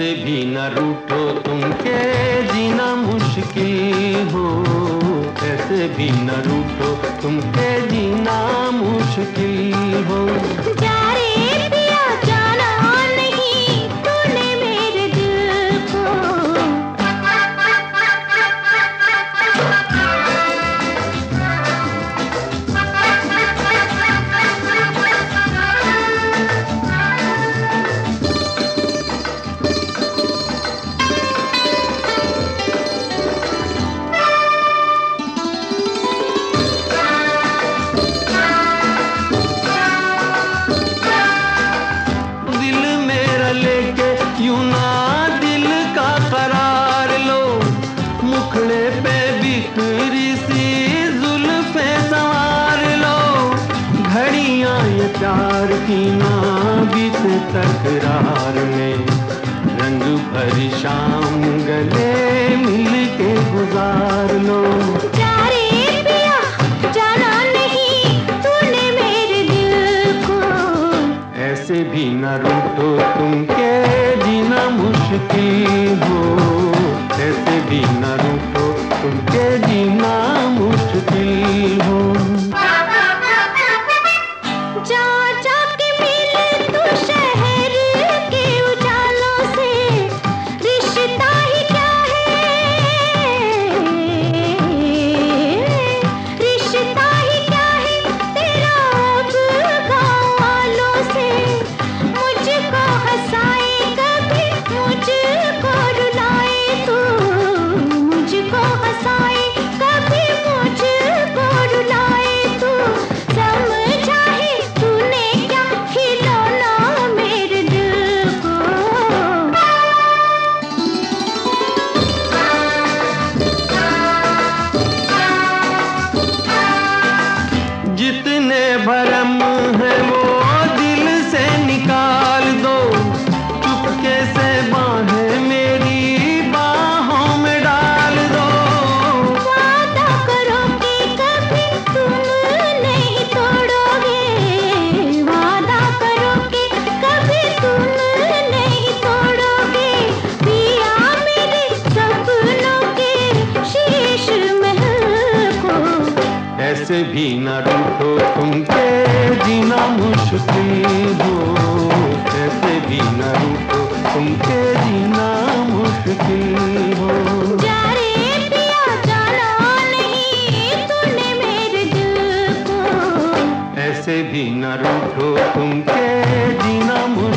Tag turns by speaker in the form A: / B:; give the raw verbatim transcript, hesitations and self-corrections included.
A: ऐसे भी न रूठो तुम के जीना मुश्किल हो, ऐसे भी न रूठो तुम के जीना मुश्किल हो।
B: जा रे पिया जाना नहीं तूने मेरे दिल को।
A: यूं ना दिल का करार लो, मुखड़े पे बिखरी सी जुल्फे संवार लो। घड़ियां ये प्यार की ना बीते तकरार में, रंग भरी शाम गले मिल के गुजार लो।
B: जा रे पिया जाना नहीं तूने मेरे दिल को।
A: ऐसे भी न रूठो तुम के जीना मुश्किल हो, ऐसे भी न रूठो तुमके जीना मुश्किल हो।
B: जा जा के मिल तू शहर के उजालों से, रिश्ता ही क्या है, रिश्ता ही क्या है तेरा अब गाँव वालों से। मुझको हंसाए कभी मुझको रुलाए तू, मुझको हंसाए कभी मुझको रुलाए तू। समझा है तूने क्या खिलौना मेरे दिल को।
A: जितने भरम है वो दिल से निकाल दो, चुपके से बाहें मेरी बाहों में डाल दो।
B: वादा करो कि कभी तुम नहीं तोड़ोगे, वादा करो कि कभी तुम नहीं तोड़ोगे। पिया मेरे सपनों के शीश महल को।
A: ऐसे भी न रूठो तुमके जीना मुश्किल हो, ऐसे भी न रूठो तुमके जीना मुश्किल हो।
B: जा रे पिया जाना नहीं तूने मेरे दिल को।
A: ऐसे भी न रूठो तुमके जीना मुश्किल